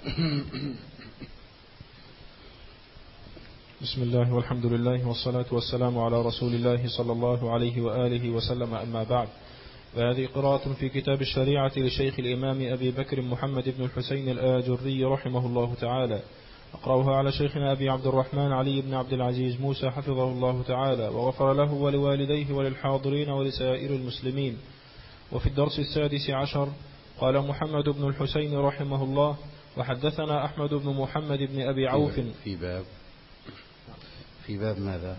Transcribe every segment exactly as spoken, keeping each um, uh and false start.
بسم الله والحمد لله والصلاة والسلام على رسول الله صلى الله عليه وآله وسلم، أما بعد. فهذه قراءة في كتاب الشريعة لشيخ الإمام أبي بكر محمد بن الحسين الآجري رحمه الله تعالى. أقرأها على شيخنا أبي عبد الرحمن علي بن عبد العزيز موسى حفظه الله تعالى وغفر له ولوالديه وللحاضرين ولسائر المسلمين. وفي الدرس السادس عشر قال محمد بن الحسين رحمه الله: وحدثنا أحمد بن محمد بن أبي عوف. في باب في باب ماذا؟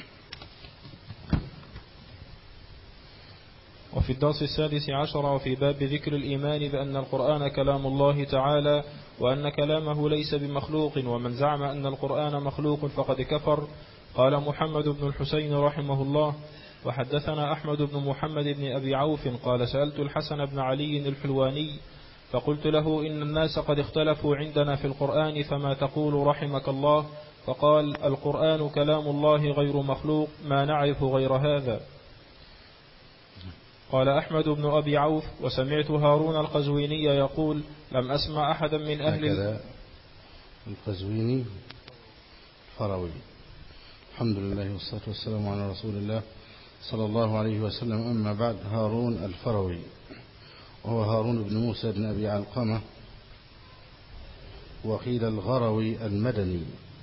وفي الدرس السادس عشر وفي باب ذكر الإيمان بأن القرآن كلام الله تعالى وأن كلامه ليس بمخلوق، ومن زعم أن القرآن مخلوق فقد كفر. قال محمد بن الحسين رحمه الله: وحدثنا أحمد بن محمد بن أبي عوف قال: سألت الحسن بن علي الحلواني فقلت له: إن الناس قد اختلفوا عندنا في القرآن فما تقول رحمك الله؟ فقال: القرآن كلام الله غير مخلوق، ما نعرف غير هذا. قال أحمد بن أبي عوف: وسمعت هارون القزويني يقول: لم أسمع أحدا من أهل هكذا القزويني فروي. الحمد لله والصلاة والسلام على رسول الله صلى الله عليه وسلم، أما بعد. هارون الفروي وهو هارون بن موسى بن أبي علقمة، وقيل الغروي المدني.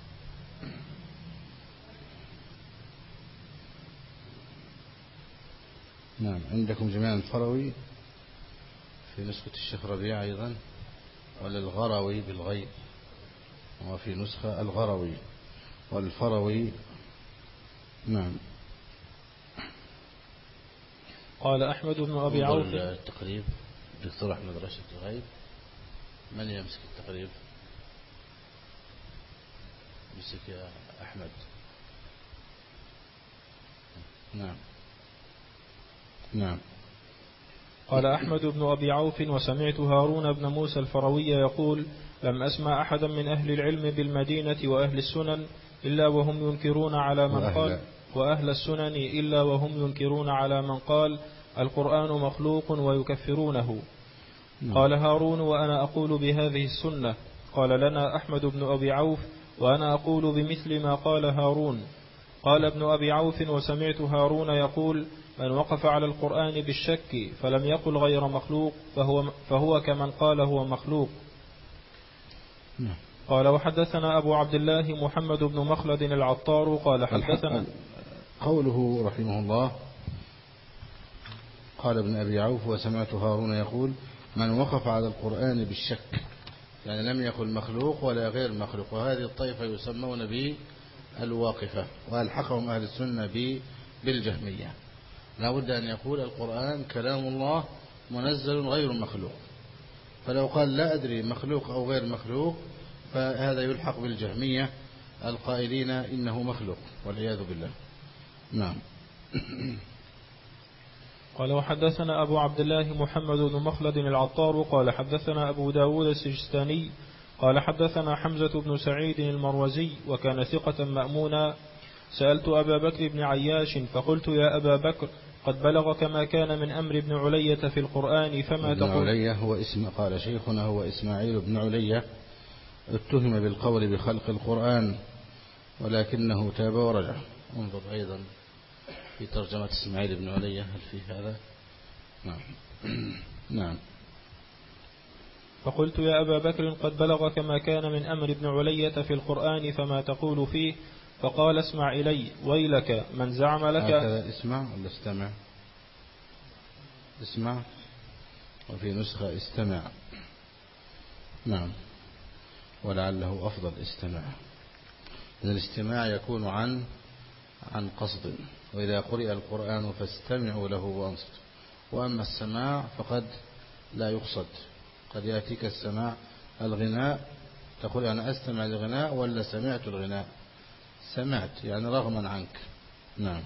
نعم، عندكم جميعا الفروي في نسخة الشيخ ربيع أيضا، ولا الغروي بالغيب؟ وفي نسخة الغروي والفروي. نعم. قال أحمد بن أبي عوف: التقريب دكتور أحمد راشد الغيب، من يمسك التقريب؟ يمسك يا أحمد. نعم نعم. قال أحمد بن أبي عوف: وسمعت هارون بن موسى الفروي يقول: لم أسمع أحدا من أهل العلم بالمدينة وأهل السنن إلا وهم ينكرون على من وأهل قال وأهل السنن إلا وهم ينكرون على من قال القرآن مخلوق ويكفرونه. نعم. قال هارون: وأنا أقول بهذه السنة. قال لنا أحمد بن أبي عوف: وأنا أقول بمثل ما قال هارون. قال ابن أبي عوف: وسمعت هارون يقول: من وقف على القرآن بالشك فلم يقل غير مخلوق فهو, فهو كمن قال هو مخلوق. قال: وحدثنا أبو عبد الله محمد بن مخلد العطار قال: حدثنا. قوله رحمه الله: قال ابن أبي عوف: وسمعت هارون يقول: من وقف على القرآن بالشك، يعني لم يقل مخلوق ولا غير مخلوق. وهذه الطائفة يسمون به الواقفة، وألحقهم أهل السنة به بالجهمية. لا بد أن يقول القرآن كلام الله منزل غير مخلوق، فلو قال لا أدري مخلوق أو غير مخلوق فهذا يلحق بالجهمية القائلين إنه مخلوق والعياذ بالله. نعم. قال: وحدثنا أبو عبد الله محمد بن مخلد العطار قال: حدثنا أبو داود السجستاني قال: حدثنا حمزة بن سعيد المروزي وكان ثقة مأمونا. سألت أبا بكر بن عياش فقلت: يا أبا بكر، قد بلغك ما كان من أمر ابن علية في القرآن فما تقول؟ ابن علية هو اسم، قال شيخنا هو إسماعيل بن علية، اتهم بالقول بخلق القرآن ولكنه تاب ورجع. انظر أيضا في ترجمة إسماعيل بن علية هل في هذا؟ نعم. نعم. فقلت: يا أبا بكر، قد بلغك ما كان من أمر ابن علية في القرآن فما تقول فيه؟ فقال: اسمع إلي، ويلك من زعم لك. هكذا اسمع ولا استمع؟ اسمع، وفي نسخة استمع. نعم، ولعله أفضل استمع، لأن الاستماع يكون عن عن قصد، وإذا قرئ القرآن فاستمعوا له وانصتوا. وأما السماع فقد لا يقصد، قد يأتيك السماع الغناء تقول أنا أستمع الغناء ولا سمعت الغناء؟ سمعت يعني رغما عنك. نعم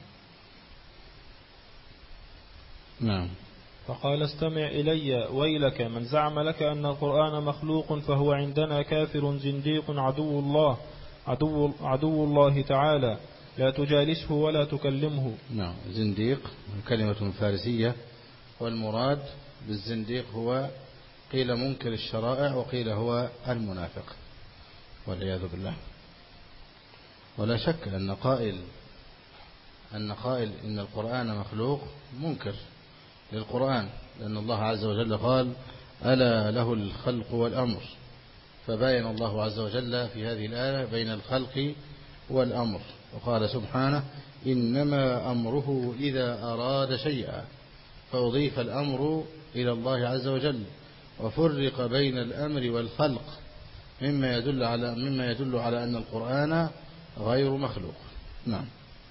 نعم. فقال: استمع إلي، ويلك من زعم لك أن القرآن مخلوق فهو عندنا كافر زنديق عدو الله عدو, عدو الله تعالى، لا تجالسه ولا تكلمه. نعم، زنديق كلمة فارسية، والمراد بالزنديق هو قيل منكر الشرائع وقيل هو المنافق والعياذ بالله. ولا شك أن قائل أن قائل إن القرآن مخلوق منكر للقرآن، لأن الله عز وجل قال ألا له الخلق والأمر، فبين الله عز وجل في هذه الآية بين الخلق والأمر، وقال سبحانه إنما أمره إذا أراد شيئا، فأضيف الأمر إلى الله عز وجل، وفرق بين الأمر والخلق مما يدل على مما يدل على أن القرآن غير مخلوق. نعم.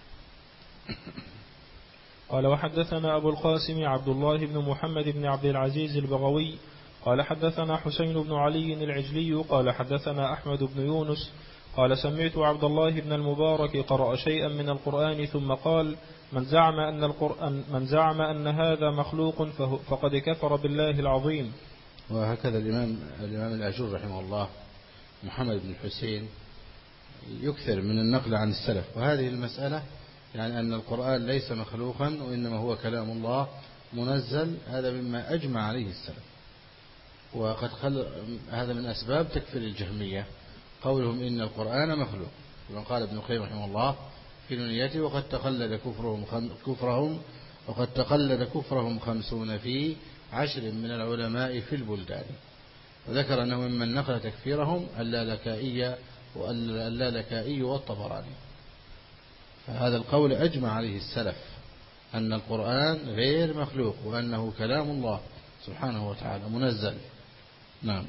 قال وحدثنا أبو القاسم عبد الله بن محمد بن عبد العزيز البغوي قال حدثنا حسين بن علي العجلي قال حدثنا أحمد بن يونس قال سمعت عبد الله بن المبارك قرأ شيئا من القرآن ثم قال من زعم أن القرآن من زعم أن هذا مخلوق فقد كفر بالله العظيم. وهكذا الإمام الإمام الأجر رحمه الله محمد بن الحسين يكثر من النقل عن السلف، وهذه المسألة يعني أن القرآن ليس مخلوقا وإنما هو كلام الله منزل، هذا مما أجمع عليه السلف. وقد خل هذا من أسباب تكفير الجهمية قولهم إن القرآن مخلوق، كما قال ابن القيم رحمه الله في نونيته وقد تقلد كفرهم كفرهم وقد تقلد كفرهم خمسون في عشر من العلماء في البلدان، وذكر أنه ممن نقل تكفيرهم اللالكائي واللالكائي والطبراني. فهذا القول أجمع عليه السلف أن القرآن غير مخلوق وأنه كلام الله سبحانه وتعالى منزل. نعم.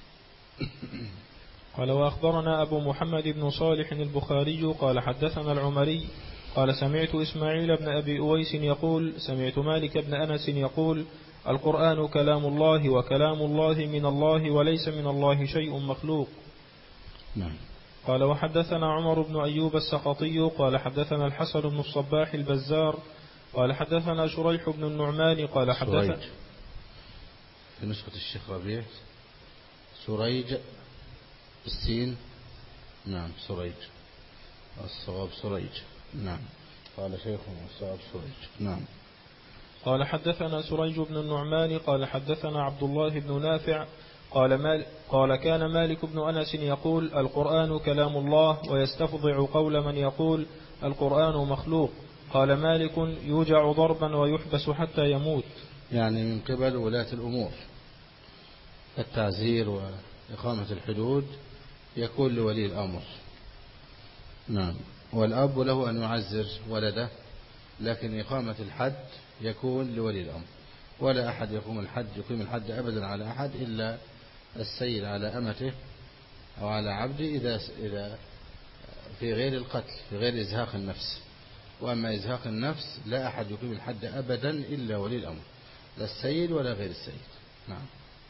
قال وأخبرنا أبو محمد بن صالح البخاري قال حدثنا العمري قال سمعت إسماعيل بن أبي أويس يقول سمعت مالك بن أنس يقول القرآن كلام الله وكلام الله من الله وليس من الله شيء مخلوق. نعم. قال وحدثنا عمر بن أيوب السقطي قال حدثنا الحسن بن الصباح البزار قال حدثنا شريح بن النعمان قال حدثنا في نسخة الشيخ ربيع سريج السين. نعم سريج، الصواب سريج. نعم. قال شيخنا الصواب سريج. نعم. قال حدثنا سريج بن النعمان قال حدثنا عبد الله بن نافع قال, مال قال كان مالك بن أنس يقول القرآن كلام الله ويستفضع قول من يقول القرآن مخلوق. قال مالك يوجع ضربا ويحبس حتى يموت. يعني من قبل ولاة الأمور التعزير وإقامة الحدود يكون لولي الأمر. نعم. والأب له أن يعزر ولده، لكن إقامة الحد يكون لولي الأمر، ولا أحد يقوم الحد يقيم الحد أبدا على أحد إلا السيد على أمته أو على عبده إذا إذا في غير القتل، في غير إزهاق النفس. وأما إزهاق النفس لا أحد يقيم الحد أبدا إلا ولي الأمر، لا السيد ولا غير السيد. نعم.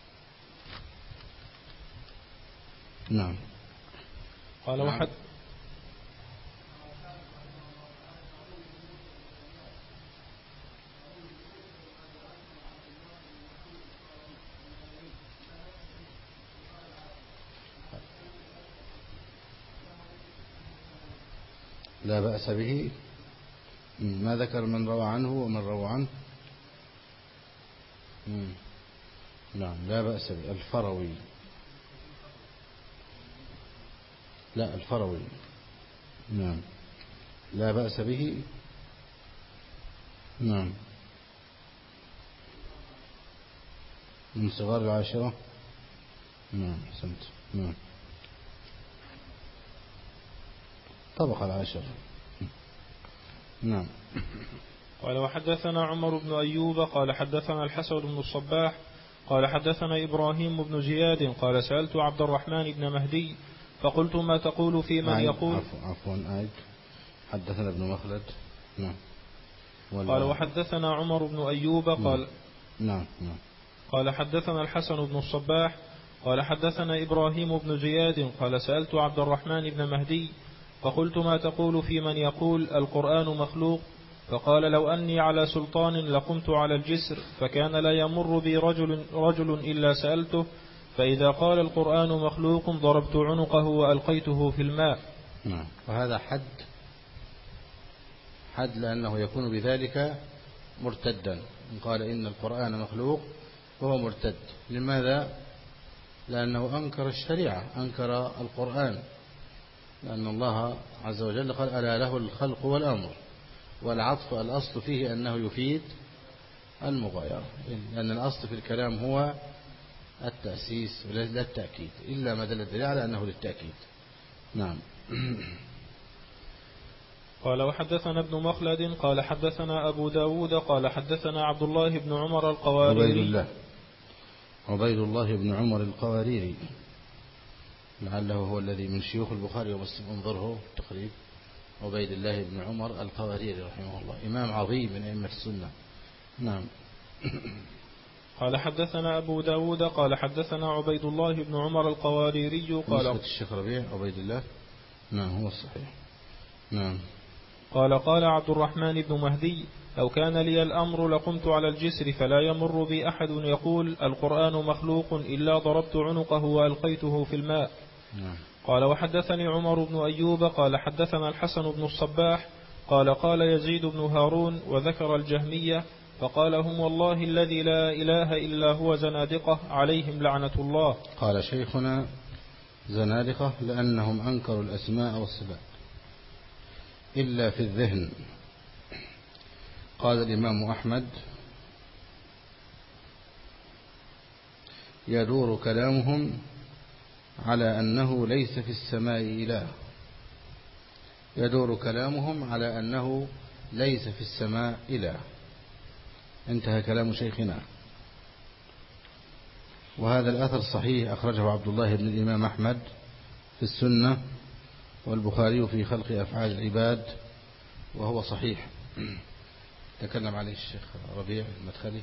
نعم. قال وحد لا بأس به. ما ذكر من روى عنه ومن روى عنه. نعم. لا بأس به. الفروي لا الفروي. نعم. لا بأس به. نعم. من صغار العاشرة. نعم. سمت. نعم. طبق العاشر. نعم. قال وحدثنا عمر بن أيوب قال حدثنا الحسن بن الصباح قال حدثنا إبراهيم بن زياد قال سألت عبد الرحمن بن مهدي فقلت ما تقول في من يقول عفوا عفوا آيك حدثنا ابن مخلد. نعم. قال وحدثنا عمر بن أيوب قال نعم. نعم. قال حدثنا الحسن بن الصباح قال حدثنا إبراهيم بن زياد قال سألت عبد الرحمن بن مهدي فقلت ما تقول في من يقول القرآن مخلوق؟ فقال لو أني على سلطان لقمت على الجسر فكان لا يمر بي رجل, رجل إلا سألته، فإذا قال القرآن مخلوق ضربت عنقه وألقيته في الماء. نعم. وهذا حد حد لأنه يكون بذلك مرتدا. إن قال إن القرآن مخلوق وهو مرتد. لماذا؟ لأنه أنكر الشريعة، أنكر القرآن، لأن الله عز وجل قال ألا له الخلق والأمر، والعطف الأصل فيه أنه يفيد المغايرة، لأن الأصل في الكلام هو التأسيس لا التأكيد، إلا ما دل الدليل على أنه للتأكيد. نعم. قال وحدثنا ابن مخلد قال حدثنا أبو داود قال حدثنا عبد الله بن عمر القواريري. عبيد الله عبيد الله بن عمر القواريري، لعله هو الذي من شيوخ البخاري ومسلم، انظره تقريب. عبيد الله بن عمر القواريري رحمه الله، إمام عظيم من أئمة السنة. نعم. قال حدثنا أبو داود قال حدثنا عبيد الله بن عمر القواريري قال الشيخ ربيع عبيد الله. نعم هو الصحيح. نعم. قال قال عبد الرحمن بن مهدي لو كان لي الأمر لقمت على الجسر فلا يمر بي أحد يقول القرآن مخلوق إلا ضربت عنقه وألقيته في الماء. نعم. قال وحدثني عمر بن أيوب قال حدثنا الحسن بن الصباح قال قال يزيد بن هارون وذكر الجهمية فقال هم والله الذي لا إله إلا هو زنادقة عليهم لعنة الله. قال شيخنا زنادقة لأنهم أنكروا الأسماء والصفات إلا في الذهن. قال الإمام أحمد يدور كلامهم على أنه ليس في السماء إله، يدور كلامهم على أنه ليس في السماء إله. انتهى كلام شيخنا. وهذا الأثر صحيح، أخرجه عبد الله بن الإمام أحمد في السنة، والبخاري في خلق أفعال العباد، وهو صحيح. تكلم عليه الشيخ ربيع المدخلي.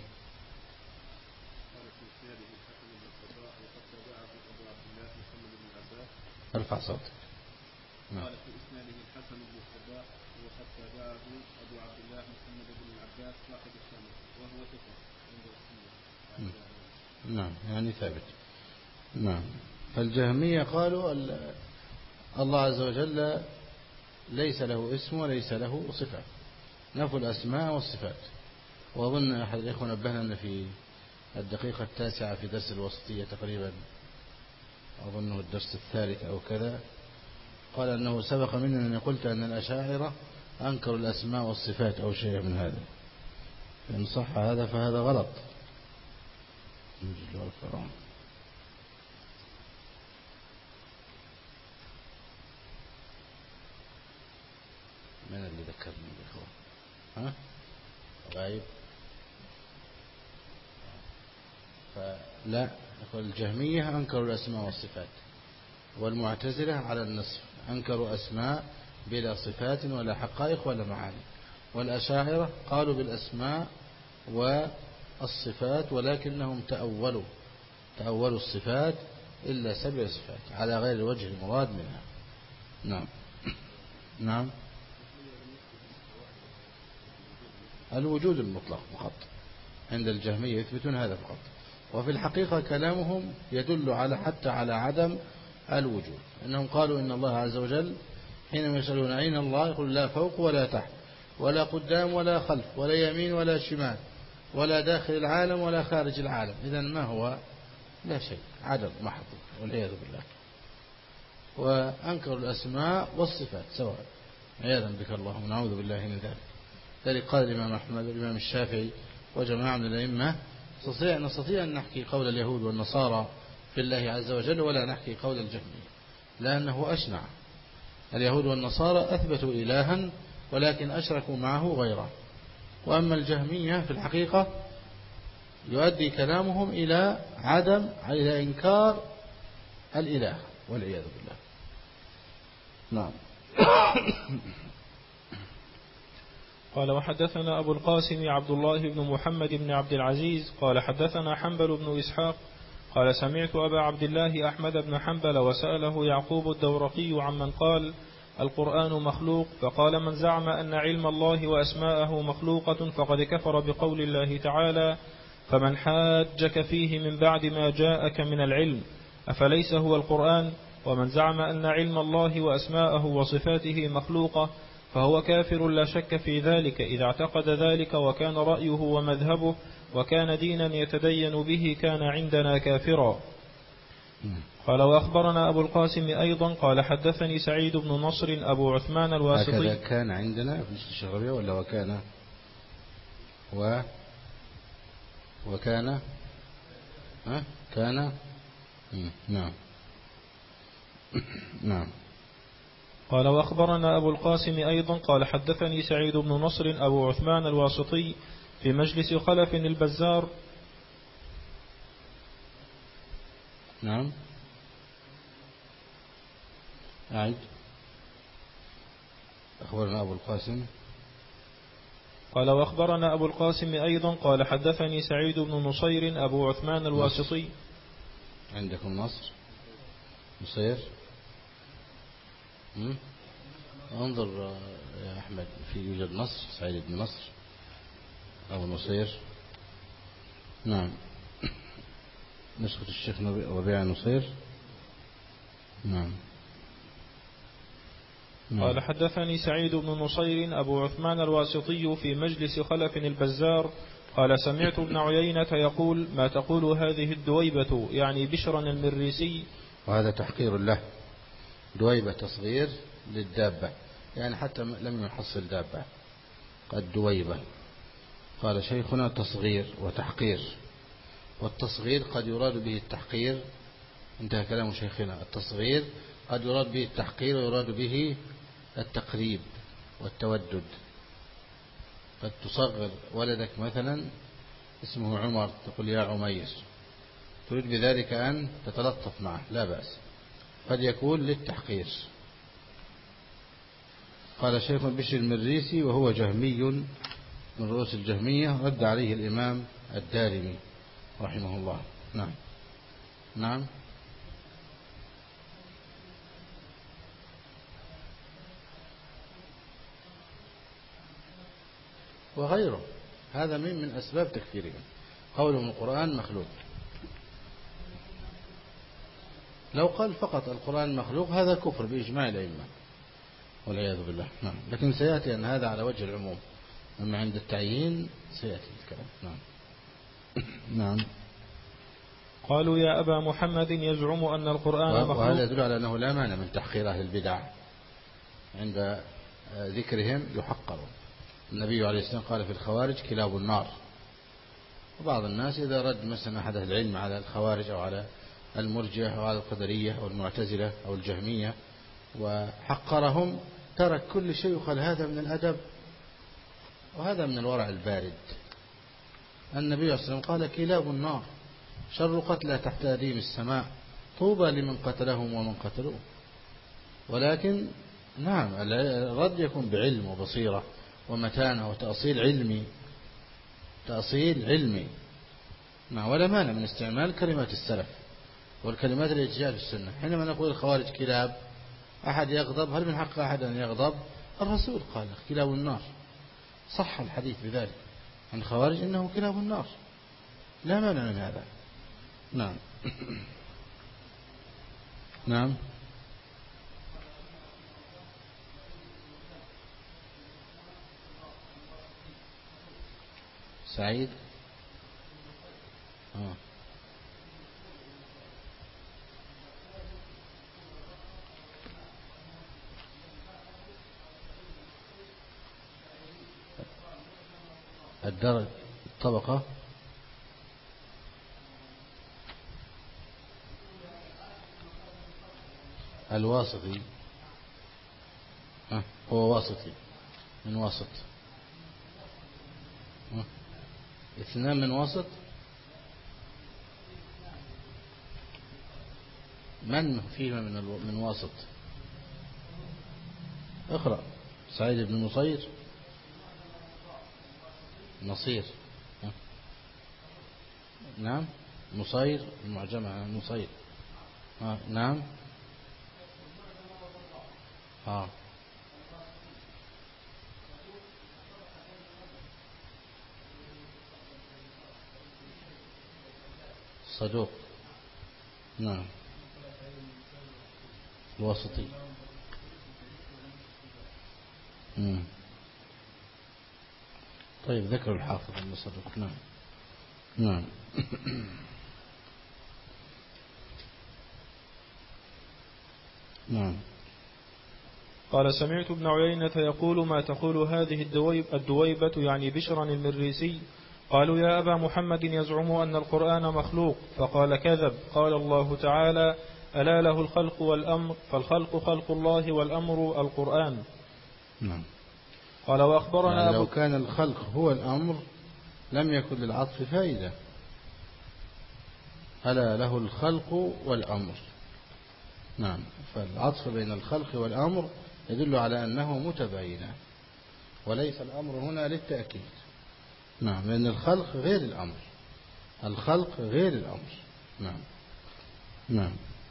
ارفع صوتك. قال في إسناده الحسن بن الصباح وقد تابعه أبو عبد الله محمد بن العباس صاحب الشام وهو ثقة عند السنة. نعم يعني ثابت. نعم. فالجهمية قالوا الله عز وجل ليس له اسم وليس له صفات، نفوا الأسماء والصفات. وأظن أحد الإخوة نبهنا أن في الدقيقة التاسعة في درس الوسطية تقريبا، أظنه الدرس الثالث أو كذا، قال أنه سبق مننا أن قلت أن الأشاعرة أنكروا الأسماء والصفات أو شيء من هذا. إن صح هذا فهذا غلط. من اللي ذكرني بالإخوة؟ ها؟ غايب؟ فلا، الجهمية أنكروا الأسماء والصفات، والمعتزلة على النصف أنكروا أسماء بلا صفات ولا حقائق ولا معاني، والأشاعرة قالوا بالأسماء والصفات ولكنهم تأولوا تأولوا الصفات إلا سبع صفات على غير الوجه المراد منها. نعم. نعم. الوجود المطلق فقط عند الجهمية يثبتون هذا فقط، وفي الحقيقة كلامهم يدل على حتى على عدم الوجود. أنهم قالوا إن الله عز وجل حينما يسألون أين الله يقول لا فوق ولا تحت ولا قدام ولا خلف ولا يمين ولا شمال ولا داخل العالم ولا خارج العالم. إذن ما هو؟ لا شيء، عدم محض والعياذ بالله. وأنكروا الأسماء والصفات سواء، عياذا بك الله ونعوذ بالله من ذلك. ذلك قال الإمام أحمد والإمام الشافعي وجماعة من الأئمة نستطيع, نستطيع أن نحكي قول اليهود والنصارى في الله عز وجل ولا نحكي قول الجهمية، لأنه أشنع. اليهود والنصارى أثبتوا إلها ولكن أشركوا معه غيره، وأما الجهمية في الحقيقة يؤدي كلامهم إلى عدم إلى إنكار الإله والعياذ بالله. نعم. قال وحدثنا أبو القاسم عبد الله بن محمد بن عبد العزيز قال حدثنا حنبل بن إسحاق قال سمعت أبا عبد الله أحمد بن حنبل وسأله يعقوب الدورقي عمن قال القرآن مخلوق، فقال من زعم أن علم الله وأسماءه مخلوقة فقد كفر بقول الله تعالى فمن حاجك فيه من بعد ما جاءك من العلم أفليس هو القرآن، ومن زعم أن علم الله وأسماءه وصفاته مخلوقة فهو كافر لا شك في ذلك إذا اعتقد ذلك وكان رأيه ومذهبه وكان دينا يتدين به كان عندنا كافرا. قال وأخبرنا أبو القاسم أيضا قال حدثني سعيد بن نصر أبو عثمان الواسطي. هكذا كان عندنا في الشغرية ولا وكان و وكان ها كان نعم نعم. قال وأخبرنا أبو القاسم أيضا قال حدثني سعيد بن نصر أبو عثمان الواسطي في مجلس خلف البزار. نعم أعد. أخبرنا أبو القاسم قال وأخبرنا أبو القاسم أيضا قال حدثني سعيد بن نصير أبو عثمان الواسطي. نصر. عندكم نصر نصير. مم؟ انظر يا أحمد في يوجد نصر سعيد بن نصر أو نصير. نعم نسخة الشيخ وبيع نصير. نعم. نعم. قال حدثني سعيد بن نصير أبو عثمان الواسطي في مجلس خلف البزار قال سمعت ابن عيينة يقول ما تقول هذه الدويبة يعني بشرا المريسي. وهذا تحقير له. دويبة تصغير للدابة يعني حتى لم يحصل دابة قد دويبة. قال شيخنا تصغير وتحقير والتصغير قد يراد به التحقير. انتهى كلام شيخنا. التصغير قد يراد به التحقير ويراد به التقريب والتودد. قد تصغر ولدك مثلا اسمه عمر تقول يا عمير تريد بذلك أن تتلطف معه لا بأس. قد يكون للتحقير. قال شيخ بشر المريسي وهو جهمي من رؤوس الجهمية رد عليه الإمام الدارمي رحمه الله. نعم نعم. وغيره هذا من من أسباب تكفيرهم قولهم القرآن مخلوق. لو قال فقط القرآن مخلوق هذا كفر بإجماع الأئمة والعياذ بالله. نعم. لكن سيأتي أن هذا على وجه العموم أما عند التعيين سيأتي الكلام. نعم نعم. قالوا يا أبا محمد يزعم أن القرآن مخلوق. وهذا يدل على أنه لا مانع من تحقير أهل البدع عند ذكرهم يحقرون. النبي عليه السلام قال في الخوارج كلاب النار. وبعض الناس إذا رد مثلا أحد أهل العلم على الخوارج أو على المرجئة أو على القدرية أو المعتزلة أو الجهمية وحقرهم ترك كل شيء وقال هذا من الأدب وهذا من الورع البارد. النبي عليه السلام قال كلاب النار شر قتلى تحت أديم السماء طوبى لمن قتلهم ومن قتلوه. ولكن نعم الرد يكون بعلم وبصيرة ومتانة وتأصيل علمي تأصيل علمي. نعم. ولا مانع من استعمال كلمات السلف والكلمات التي جاءت في السنة. حينما نقول الخوارج كلاب أحد يغضب هل من حق أحد أن يغضب؟ الرسول قال كلاب النار صح الحديث بذلك عن الخوارج إنه كلاب النار لا مانع من هذا. نعم نعم. سعيد آه. الدرجة الطبقة الواسطي آه. هو واسطي من وسط آه. اثنان من وسط. من فيهما من الو... من واسط؟ اقرأ. سعيد بن نصير نصير ها؟ نعم نصير المعجمة نصير ها. نعم ها. صدوق. نعم الواسطي. مم. طيب ذكر الحافظ أن صدوق. نعم نعم. نعم. قال سمعت ابن عيينة يقول ما تقول هذه الدويب الدويبة يعني بشرا المريسي. قالوا يا أبا محمد يزعم أن القرآن مخلوق. فقال كذب. قال الله تعالى ألا له الخلق والأمر فالخلق خلق الله والأمر القرآن. نعم. قال وأخبرنا يعني لو أبو كان الخلق هو الأمر لم يكن للعطف فائدة. ألا له الخلق والأمر. نعم. فالعطف بين الخلق والأمر يدل على أنه متباينان وليس الأمر هنا للتأكيد. نعم. لأن الخلق غير الأمر. الخلق غير الأمر. نعم. نعم.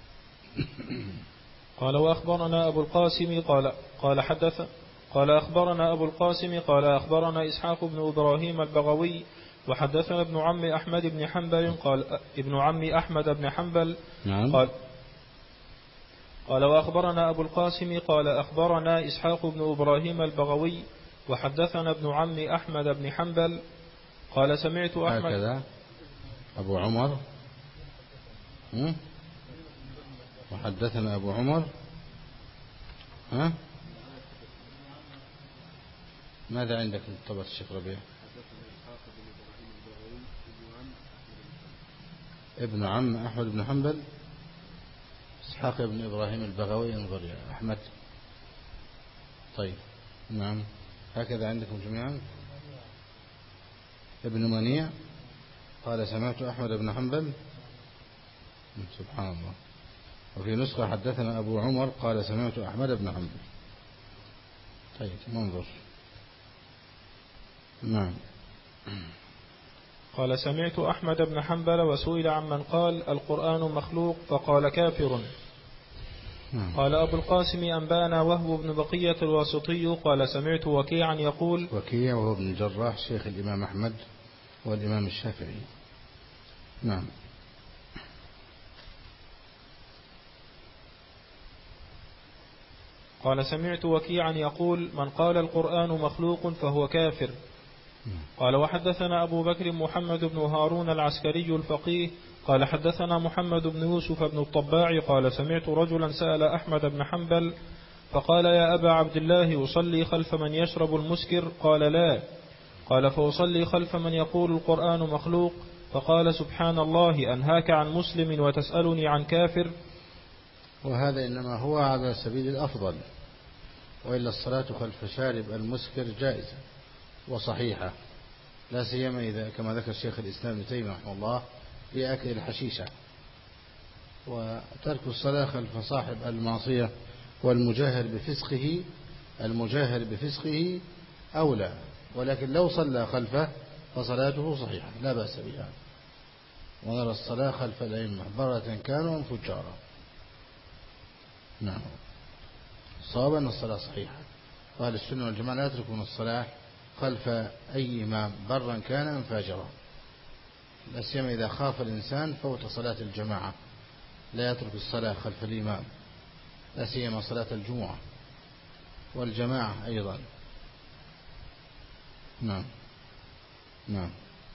قال وأخبرنا أبو القاسم قال قال حدث قال أخبرنا أبو القاسم قال أخبرنا إسحاق بن إبراهيم البغوي وحدثنا ابن عم أحمد بن حنبل قال ابن عم أحمد بن حنبل نعم. قال قال وأخبرنا أبو القاسم قال أخبرنا إسحاق بن إبراهيم البغوي وحدثنا ابن عم أحمد بن حنبل قال سمعت أحمد هكذا أبو عمر وحدثنا أبو عمر. ها ماذا عندك من طبعة الشيخ ربيع؟ ابن عم أحمد بن حنبل إسحاق بن إبراهيم البغوي. انظر يا أحمد. طيب. نعم. هكذا عندكم جميعا. ابن منيع قال سمعت أحمد بن حنبل. سبحان الله. وفي نسخة حدثنا أبو عمر قال سمعت أحمد بن حنبل. طيب منظر. نعم. قال سمعت أحمد بن حنبل وسئل عمن قال القرآن مخلوق فقال كافر. نعم. قال أبو القاسم أنبانا وهو بن بقية الواسطي قال سمعت وكيعا يقول وكيع وهو ابن الجراح شيخ الإمام أحمد والإمام الشافعي. نعم. قال سمعت وكيعا يقول من قال القرآن مخلوق فهو كافر. قال وحدثنا أبو بكر محمد بن هارون العسكري الفقيه قال حدثنا محمد بن يوسف بن الطباع قال سمعت رجلا سأل أحمد بن حنبل فقال يا أبا عبد الله أصلي خلف من يشرب المسكر؟ قال لا. قال فأصلي خلف من يقول القرآن مخلوق؟ فقال سبحان الله أنهاك عن مسلم وتسألني عن كافر. وهذا إنما هو على سبيل الأفضل، وإلا الصلاة خلف شارب المسكر جائزة وصحيحة، لا سيما إذا كما ذكر شيخ الإسلام ابن تيمية رحمه الله في أكل الحشيشة. وترك الصلاة خلف صاحب المعصية والمجاهر بفسقه المجاهر بفسقه أولى، ولكن لو صلى خلفه فصلاته صحيحة لا بأس بها. ونرى الصلاة خلف الأئمة برة كانوا أم فجارا. نعم. صوابا أن الصلاة صحيحة، وأهل السنة والجماعة لا يتركون الصلاة خلف أي إمام برا كان أم فاجرا، لا سيما إذا خاف الإنسان فوت صلاة الجماعة لا يترك الصلاة خلف الإمام، لا سيما صلاة الجمعة والجماعة أيضا. نعم. نعم.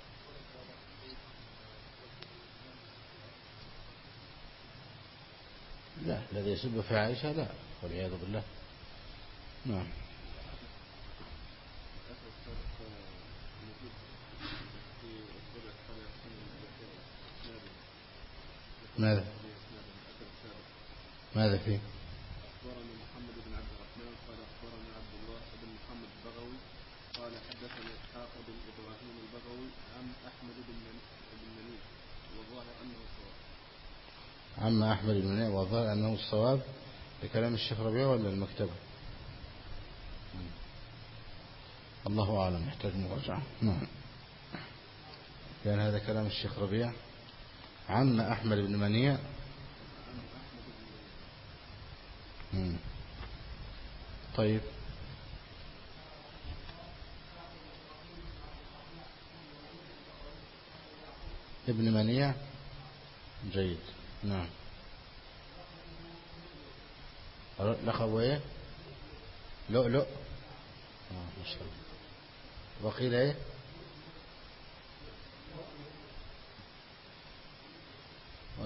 لا، الذي يسب في عائشة لا، والعياذ بالله. نعم. ماذا ماذا فيه؟ أخبرنا محمد بن عبد الرحمن قال أخبرنا عبد الله بن محمد البغوي قال حدثنا إسحاق بن إبراهيم البغوي عن أحمد بن منيع والظاهر أنه الصواب. عم أحمد بن منيع والظاهر أنه الصواب بكلام الشيخ ربيع ولا المكتبة؟ الله أعلم، يحتاج مراجعة. نعم. كان هذا كلام الشيخ ربيع عم أحمد بن منيع. مم. طيب. ابن منيع جيد. نعم. لقب ايه؟ لؤلؤ. آه ما شاء الله. وقيل ايه؟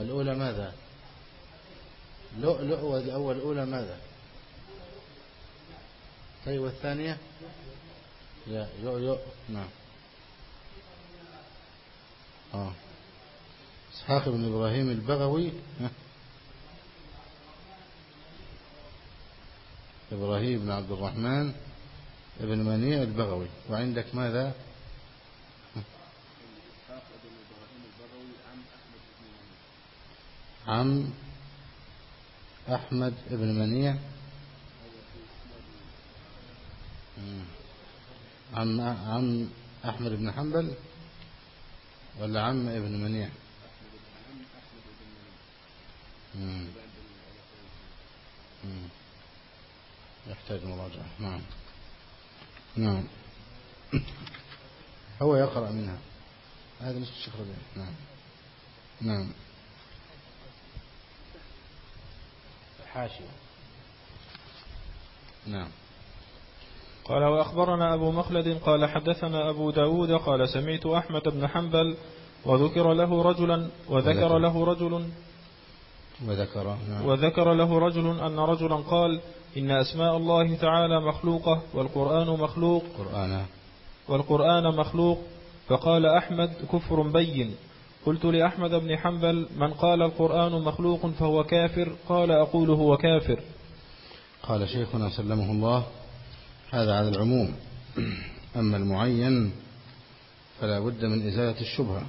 الأولى ماذا؟ لؤلؤ والأول الأولى ماذا؟ طيب والثانية؟ يا يؤيؤ. نعم. آه. إسحاق بن إبراهيم البغوي. إبراهيم بن عبد الرحمن ابن منيع البغوي. وعندك ماذا؟ عم أحمد بن منيع. عم عم أحمد بن حنبل ولا عم ابن منيع؟ مم. مم. يحتاج مراجعة. نعم نعم. هو يقرأ منها. هذا مش الشيخ ربيع. نعم نعم. حاشية. نعم. قال وأخبرنا أبو مخلد قال حدثنا أبو داود قال سمعت أحمد بن حنبل وذكر له رجلا وذكر له رجل وذكر نعم. وذكر له رجل أن رجلا قال إن أسماء الله تعالى مخلوقة والقرآن مخلوق قرآن والقرآن مخلوق. فقال أحمد كفر بين. قلت لأحمد بن حنبل من قال القرآن مخلوق فهو كافر؟ قال أقول هو كافر. قال شيخنا سلمه الله هذا على العموم، أما المعين فلا بد من إزالة الشبهة.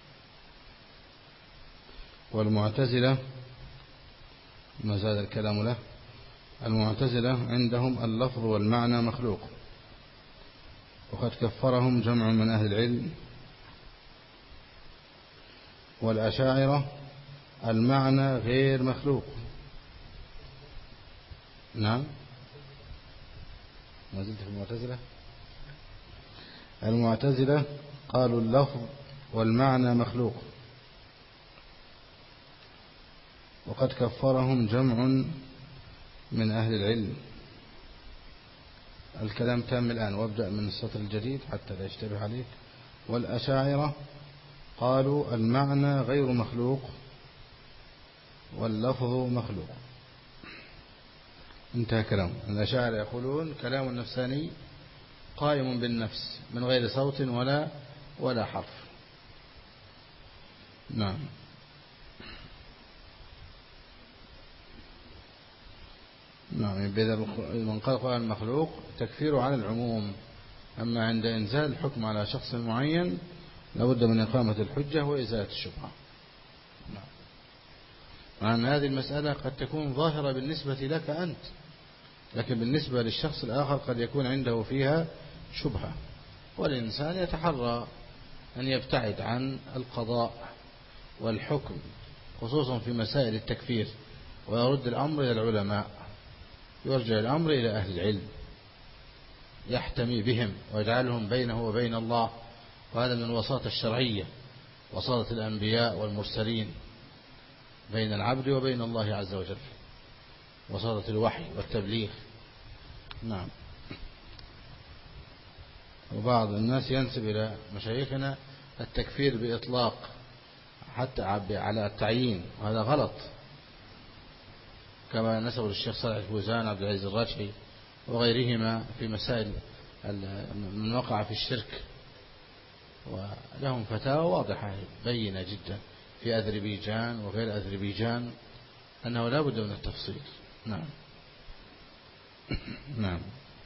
والمعتزلة ما زال الكلام له. المعتزلة عندهم اللفظ والمعنى مخلوق، وقد كفرهم جمع من أهل العلم. والأشاعرة المعنى غير مخلوق. نعم ما زلت في المعتزلة. المعتزلة قالوا اللفظ والمعنى مخلوق، وقد كفرهم جمع من أهل العلم. الكلام تام الآن، وابدأ من السطر الجديد حتى لا يشتبه عليك. والأشاعرة قالوا المعنى غير مخلوق واللفظ مخلوق. انتهى كلام. الأشاعرة يقولون كلام النفساني قائم بالنفس من غير صوت ولا ولا حرف. نعم. نعم. من قال القرآن مخلوق تكفيره على العموم، أما عند إنزال الحكم على شخص معين لابد من إقامة الحجة وإزالة الشبهة. نعم. مع أن هذه المسألة قد تكون ظاهرة بالنسبة لك أنت، لكن بالنسبة للشخص الآخر قد يكون عنده فيها شبهة. والإنسان يتحرى أن يبتعد عن القضاء والحكم خصوصا في مسائل التكفير، ويرد الأمر إلى العلماء، يرجع الأمر إلى أهل العلم يحتمي بهم ويجعلهم بينه وبين الله. وهذا من الوساطة الشرعية، وساطة الأنبياء والمرسلين بين العبد وبين الله عز وجل، وساطة الوحي والتبليغ. نعم. وبعض الناس ينسب إلى مشايخنا التكفير بإطلاق حتى على التعيين، وهذا غلط، كما نسبوا للشيخ صالح الفوزان عبد العزيز الراشحي وغيرهما في مسائل من وقع في الشرك، ولهم فتاوى واضحة بينة جدا في أذربيجان وغير أذربيجان أنه لا بد من التفصيل. نعم. نعم.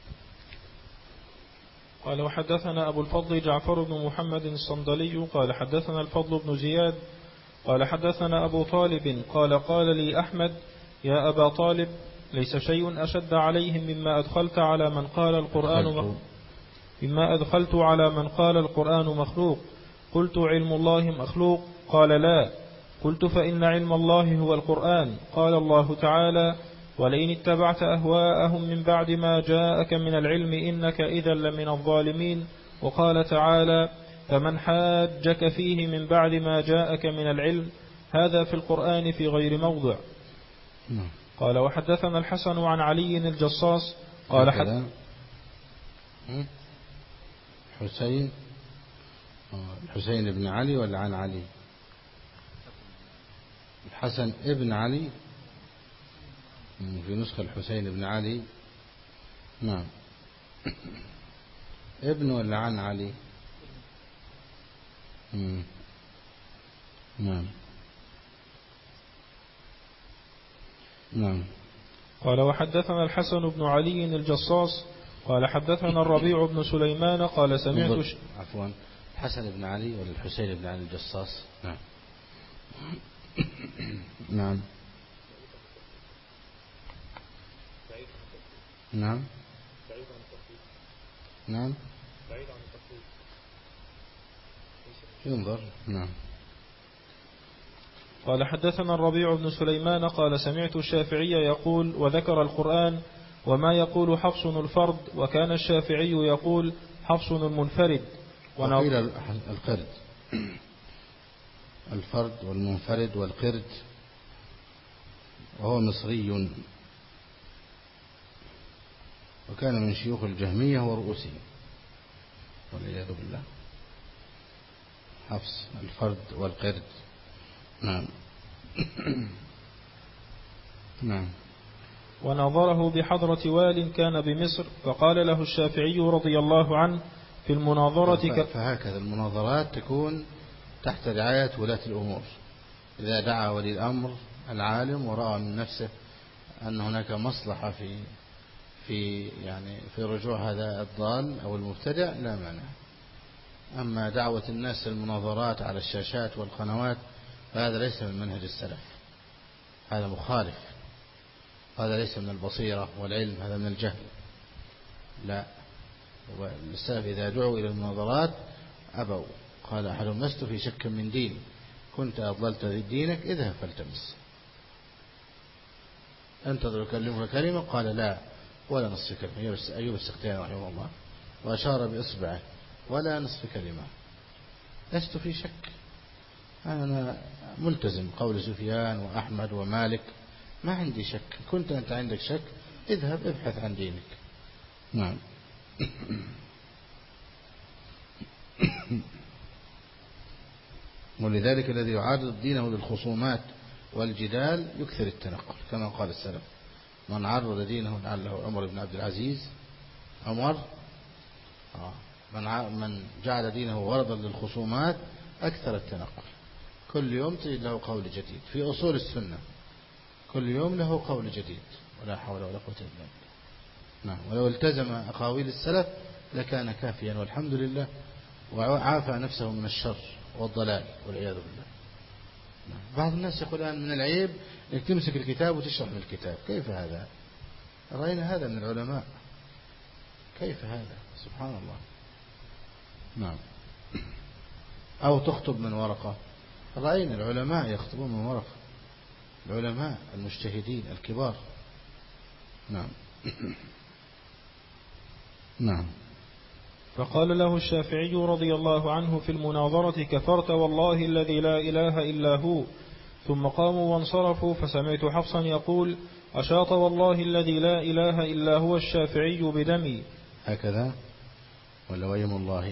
قال وحدثنا أبو الفضل جعفر بن محمد الصندلي قال حدثنا الفضل بن زياد قال حدثنا أبو طالب قال قال لي أحمد يا أبا طالب ليس شيء أشد عليهم مما أدخلت على من قال القرآن مخلوق مما أدخلت على من قال القرآن مخلوق. قلت علم الله مخلوق؟ قال لا. قلت فإن علم الله هو القرآن. قال الله تعالى ولئن اتبعت أهواءهم من بعد ما جاءك من العلم إنك إذا لمن الظالمين. وقال تعالى فمن حاجك فيه من بعد ما جاءك من العلم. هذا في القرآن في غير موضع. قال وحدثنا الحسن عن علي الجصاص قال حد حسين الحسين بن علي ولا عن علي؟ الحسن ابن علي، في نسخة الحسين ابن علي. نعم. ابن ولا عن علي؟ مم. نعم. نعم. قال وحدثنا الحسن بن علي الجصاص قال حدثنا الربيع بن سليمان قال سمعت ش... عفوا الحسن بن علي ولا الحسين بن علي الجصاص؟ نعم. نعم. نعم. نعم. ينظر. نعم. قال حدثنا الربيع بن سليمان قال سمعت الشافعي يقول وذكر القرآن وما يقول حفص الفرد وكان الشافعي يقول حفص المنفرد. وقيل القرد، الفرد والمنفرد والقرد، وهو مصري وكان من شيوخ الجهمية ورؤوسهم والعياذ بالله. حفص الفرد والقرد. نعم. نعم. ونظره بحضرة وال كان بمصر فقال له الشافعي رضي الله عنه في المناظرة ك... فهكذا المناظرات تكون تحت رعاية ولاة الأمور. إذا دعا ولي الأمر العالم ورأى من نفسه أن هناك مصلحة في في يعني في رجوع هذا الضال أو المبتدع لا مانع. أما دعوة الناس للمناظرات على الشاشات والقنوات فهذا ليس من منهج السلف، هذا مخالف، هذا ليس من البصيرة والعلم، هذا من الجهل. لا، السلف إذا دعوا إلى المناظرات أبوا. قال أحدهم لست في شك من ديني، كنت أضللت في دينك اذهب فالتمس. انتظر يكلمك كلمة، قال لا ولا نصف كلمة. أيوب السختياني رحمه الله وأشار بإصبعه ولا نصف كلمة. لست في شك، أنا ملتزم قول سفيان وأحمد ومالك، ما عندي شك. كنت أنت عندك شك اذهب ابحث عن دينك. نعم. ولذلك الذي يعارض دينه للخصومات والجدال يكثر التنقل كما قال السلف. من عرض دينه لعله عمر بن عبد العزيز عمر آه. من من جعل دينه غرضا للخصومات أكثر التنقل. كل يوم تجد له قول جديد في أصول السنة، كل يوم له قول جديد، ولا حول ولا قوة إلا بالله. نعم. ولو التزم أقاويل السلف لكان كافيا والحمد لله، وعافى نفسه من الشر والضلال والعياذ بالله. نعم. بعض الناس يقول الآن من العيب أنك تمسك الكتاب وتشرح من الكتاب. كيف هذا؟ رأينا هذا من العلماء. كيف هذا؟ سبحان الله. نعم. أو تخطب من ورقة. رأينا العلماء يخطبون من ورقة، العلماء المجتهدين الكبار. نعم. نعم. فقال له الشافعي رضي الله عنه في المناظرة كفرت والله الذي لا إله إلا هو. ثم قاموا وانصرفوا فسمعت حفصا يقول أشاط والله الذي لا إله إلا هو الشافعي بدمي. هكذا ولا ويم الله؟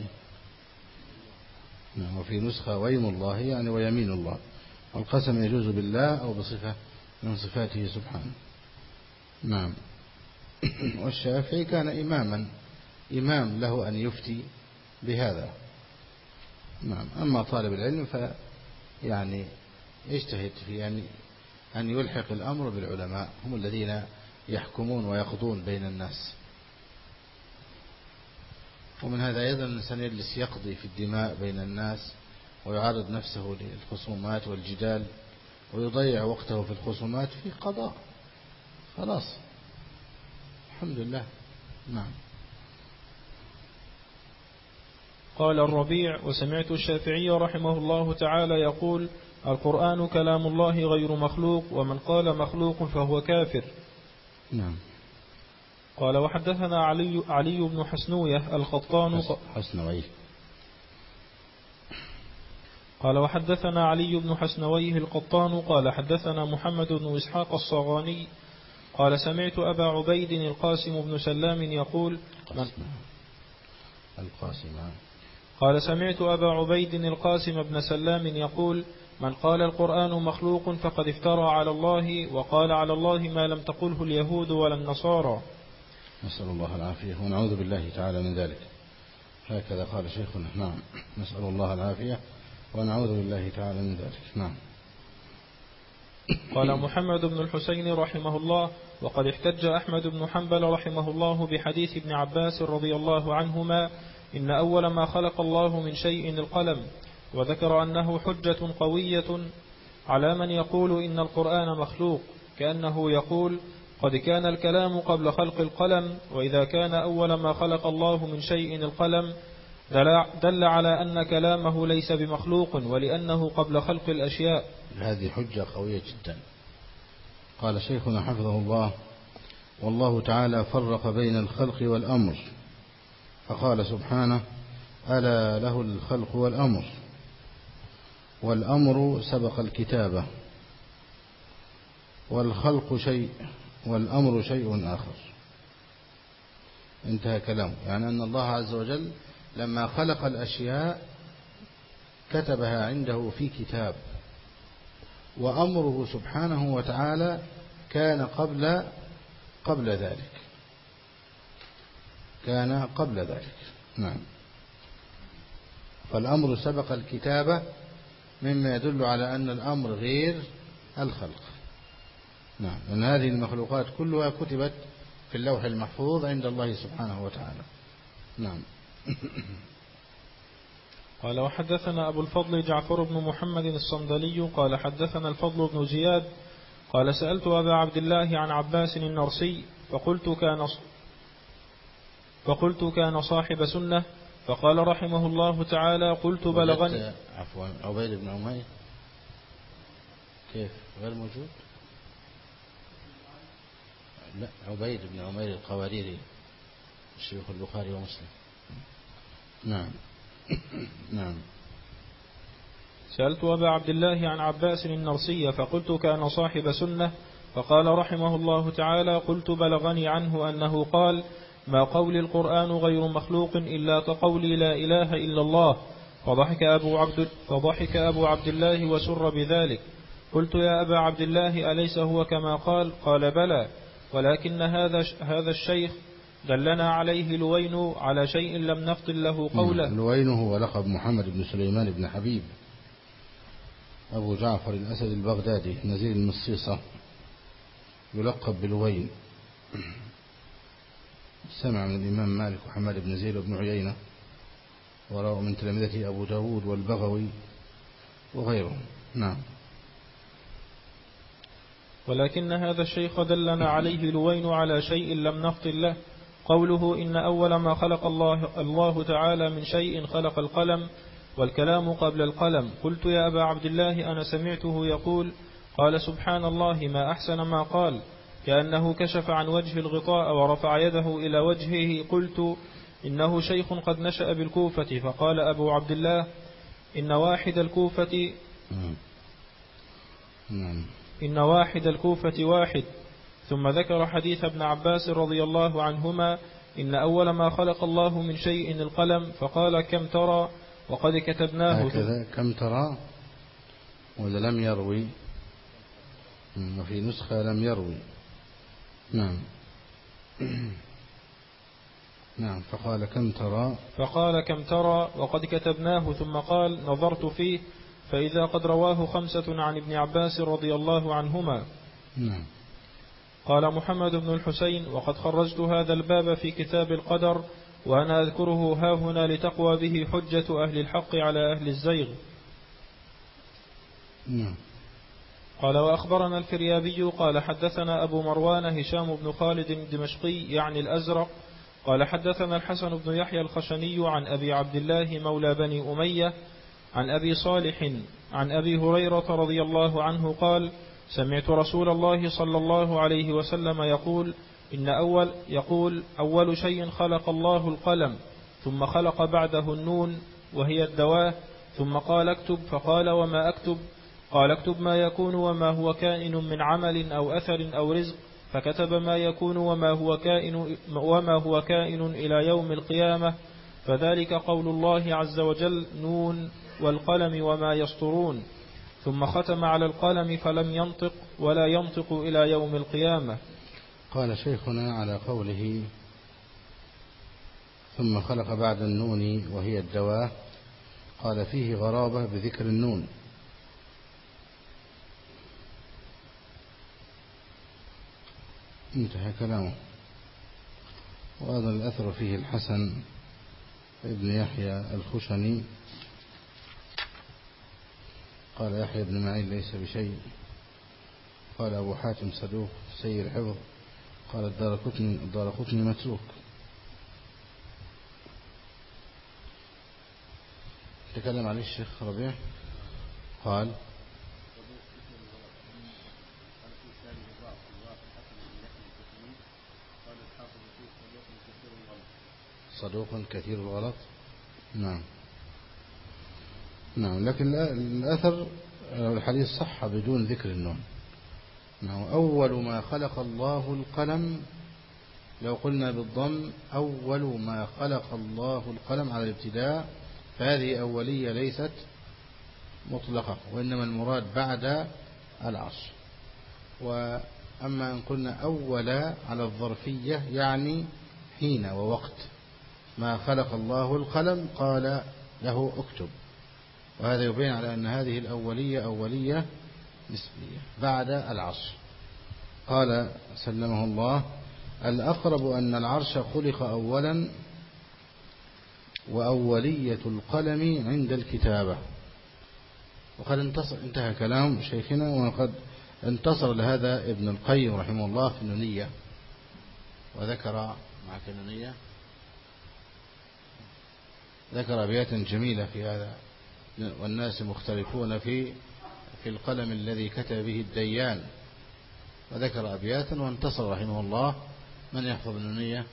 نعم. وفي نسخة ويم الله يعني ويمين الله، والقسم يجوز بالله أو بصفة من صفاته سبحانه. نعم. والشافعي كان إماما، إمام له أن يفتي بهذا. نعم. أما طالب العلم فيعني يجتهد في أن أن يلحق الأمر بالعلماء، هم الذين يحكمون ويقضون بين الناس. ومن هذا أيضا الإنسان يجلس يقضي في الدماء بين الناس ويعرض نفسه للخصومات والجدال ويضيع وقته في الخصومات في قضاء. خلاص الحمد لله. نعم. قال الربيع وسمعت الشافعي رحمه الله تعالى يقول القرآن كلام الله غير مخلوق، ومن قال مخلوق فهو كافر. نعم. قال وحدثنا علي, علي بن حسنوية القطان حسنويه قال وحدثنا علي بن حسنويه القطان قال حدثنا محمد بن إسحاق الصغاني قال سمعت أبا عبيد القاسم بن سلام يقول من القاسم قال سمعت أبا عبيد القاسم بن سلام يقول من قال القرآن مخلوق فقد افترى على الله وقال على الله ما لم تقله اليهود ولا النصارى. نسأل الله العافية ونعوذ بالله تعالى من ذلك. هكذا قال شيخنا. نعم، نسأل الله العافية ونعوذ بالله تعالى من ذلك. نعم. قال محمد بن الحسين رحمه الله: وقد احتج أحمد بن حنبل رحمه الله بحديث ابن عباس رضي الله عنهما إن أول ما خلق الله من شيء القلم، وذكر أنه حجة قوية على من يقول إن القرآن مخلوق، كأنه يقول: قد كان الكلام قبل خلق القلم، وإذا كان أول ما خلق الله من شيء القلم دل على أن كلامه ليس بمخلوق، ولأنه قبل خلق الأشياء. هذه حجة قوية جدا. قال شيخنا حفظه الله: والله تعالى فرق بين الخلق والأمر، فقال سبحانه: ألا له الخلق والأمر، والأمر سبق الكتابة، والخلق شيء والأمر شيء آخر. انتهى كلامه. يعني أن الله عز وجل لما خلق الأشياء كتبها عنده في كتاب، وأمره سبحانه وتعالى كان قبل قبل ذلك كان قبل ذلك نعم. فالأمر سبق الكتابة، مما يدل على أن الأمر غير الخلق. نعم، لأن هذه المخلوقات كلها كتبت في اللوح المحفوظ عند الله سبحانه وتعالى. نعم. قال: وحدثنا أبو الفضل جعفر بن محمد الصندلي قال حدثنا الفضل بن زياد قال: سألت أبا عبد الله عن عباس النرسي فقلت كان فقلت كان صاحب سنة، فقال رحمه الله تعالى: قلت بلغني. عفوا، عبيد بن عمير كيف غير موجود؟ لا، عبيد بن عمير القواريري شيخ البخاري ومسلم. نعم. نعم. سألت أبا عبد الله عن عباس النرسي فقلت كان صاحب سنة، فقال رحمه الله تعالى: قلت بلغني عنه أنه قال: ما قول القرآن غير مخلوق إلا كقولي لا إله إلا الله. فضحك أبو عبد, فضحك أبو عبد الله وسر بذلك. قلت: يا أبا عبد الله أليس هو كما قال؟ قال: بلى، ولكن هذا هذا الشيخ دلنا عليه لوين على شيء لم نفضل له قوله. لوين هو لقب محمد بن سليمان بن حبيب أبو جعفر الأسد البغدادي نزيل المصيصة، يلقب بلوين. سمع من الإمام مالك وحماد بن زيد بن عيينة، وروى من تلامذته أبو داود والبغوي وغيرهم. نعم. ولكن هذا الشيخ دلنا عليه لوين على شيء لم نفضل له قوله: إن أول ما خلق الله, الله تعالى من شيء خلق القلم، والكلام قبل القلم. قلت: يا أبا عبد الله أنا سمعته يقول. قال: سبحان الله، ما أحسن ما قال، كأنه كشف عن وجه الغطاء ورفع يده إلى وجهه. قلت: إنه شيخ قد نشأ بالكوفة. فقال أبو عبد الله: إن واحد الكوفة إن واحد الكوفة واحد. ثم ذكر حديث ابن عباس رضي الله عنهما: إن أول ما خلق الله من شيء القلم. فقال: كم ترى؟ وقد كتبناه. هكذا كم ترى، ولا لم يروي؟ وفي نسخة لم يروي. نعم. نعم. فقال: كم ترى؟ فقال: كم ترى؟ وقد كتبناه. ثم قال: نظرت فيه فإذا قد رواه خمسة عن ابن عباس رضي الله عنهما. نعم. قال محمد بن الحسين: وقد خرجت هذا الباب في كتاب القدر، وأنا أذكره هاهنا لتقوى به حجة أهل الحق على أهل الزيغ. نعم. قال: وأخبرنا الفريابي قال حدثنا أبو مروان هشام بن خالد الدمشقي يعني الأزرق قال حدثنا الحسن بن يحيى الخشني عن أبي عبد الله مولى بني أمية عن أبي صالح عن أبي هريرة رضي الله عنه قال: سمعت رسول الله صلى الله عليه وسلم يقول: إن أول يقول أول شيء خلق الله القلم، ثم خلق بعده النون وهي الدواء، ثم قال: اكتب. فقال: وما أكتب؟ قال: اكتب ما يكون وما هو كائن من عمل أو أثر أو رزق. فكتب ما يكون وما هو كائن وما هو كائن إلى يوم القيامة. فذلك قول الله عز وجل: نون والقلم وما يسطرون. ثم ختم على القلم فلم ينطق ولا ينطق إلى يوم القيامة. قال شيخنا على قوله ثم خلق بعد النون وهي الدواء، قال فيه غرابة بذكر النون، انتهى كلامه. وأيضا الأثر فيه الحسن ابن يحيى الخشني قال يحيى بن معين ليس بشيء، قال أبو حاتم صدوق سيء الحفظ، قال الدارقطني الدارقطني متروك. تكلم عليه الشيخ ربيع قال صدوق كثير الغلط. نعم نعم، لكن الأثر الحديث صح بدون ذكر النون. نعم. أول ما خلق الله القلم، لو قلنا بالضم أول ما خلق الله القلم على الابتداء، فهذه أولية ليست مطلقة، وإنما المراد بعد العصر. وأما أن قلنا أول على الظرفية يعني حين ووقت ما خلق الله القلم قال له اكتب، وهذا يبين على أن هذه الأولية أولية نسبية بعد العصر. قال سلمه الله الأقرب أن العرش خلق أولا، وأولية القلم عند الكتابة. وقد انتصر انتهى كلام شيخنا، وقد انتصر لهذا ابن القيم رحمه الله في النونية، وذكر مع النونية ذكر أبيات جميلة في هذا، والناس مختلفون في في القلم الذي كتب به الديان، وذكر أبياتا وانتصر رحمه الله. من يحفظ النونية؟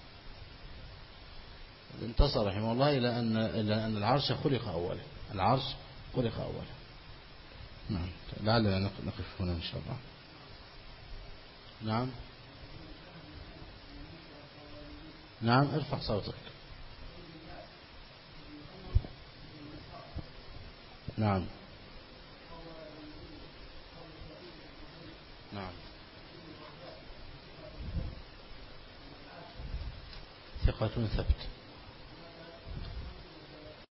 انتصر رحمه الله إلى أن إلى أن العرش خلق أولا، العرش خلق أولا. نعم، لعلنا نقف هنا إن شاء الله. نعم نعم، ارفع صوتك. نعم نعم، ثقة ثبت.